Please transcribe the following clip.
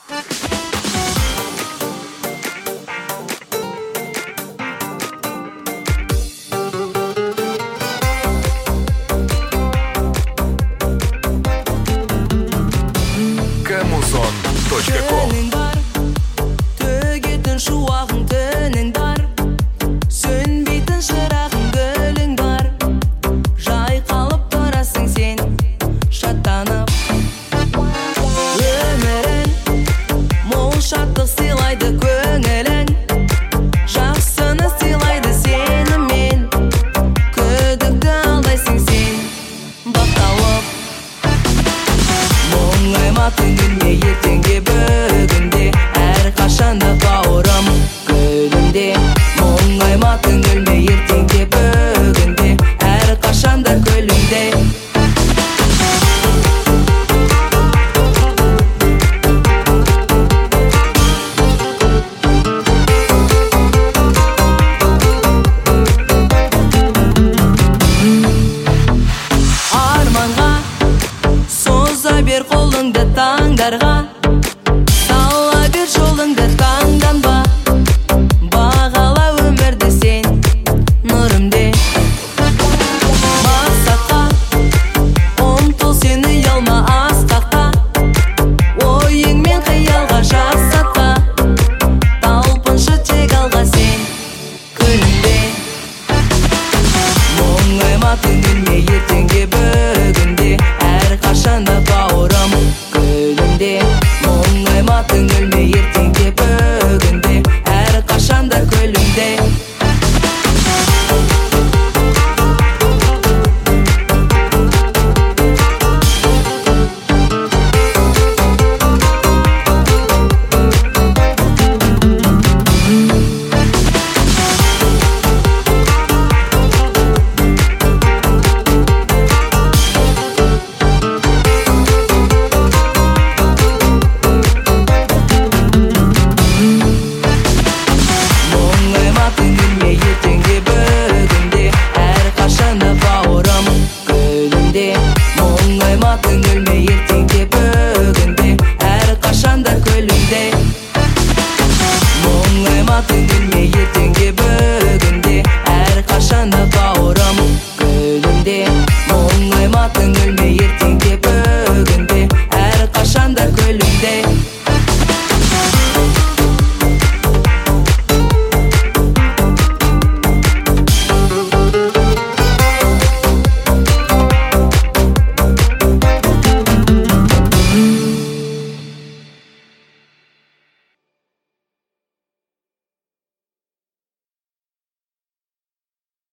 Камузон.ком. Төгетін шуағың түнің бар, сөнбейтін шырағың гүлің бар. Жайқалып тұрасың сен, шаттанып. Өмірін мол шаттық сыйлайды көңілің, жақсыны сыйлайды сенімен. Күдікті алдайсың сен, бақталып. Мұңайма түңілме ертеңге бүгінде, әрқашанда бауырым гүлімде. Мұңайма түңілме ертеңге бүгінде, әрқашанда гүлімде. Арманға соза бер қолыңды таңдарға,